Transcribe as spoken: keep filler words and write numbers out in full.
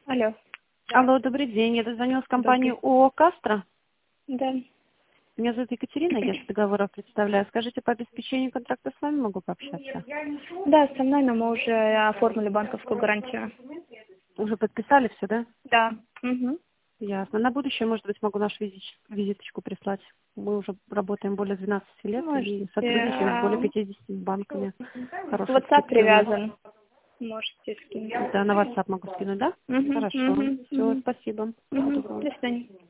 Алло. Алло, добрый день. Я дозвонилась в компанию Добрый. ООО «Кастро». Да. Меня зовут Екатерина, я с договоров представляю. Скажите, по обеспечению контракта с вами могу пообщаться? Да, со мной, но мы уже оформили банковскую гарантию. Уже подписали все, да? Да. Угу. Ясно. На будущее, может быть, могу нашу визич- визиточку прислать. Мы уже работаем более двенадцати лет Можете. и сотрудничаем с более а, пятидесятью банками. Хорошие WhatsApp скидки у нас. привязан. Можете скинуть. Да, на WhatsApp могу скинуть, да? Угу. Хорошо. Угу. Все, Угу. спасибо. Всего Угу. доброго. До свидания.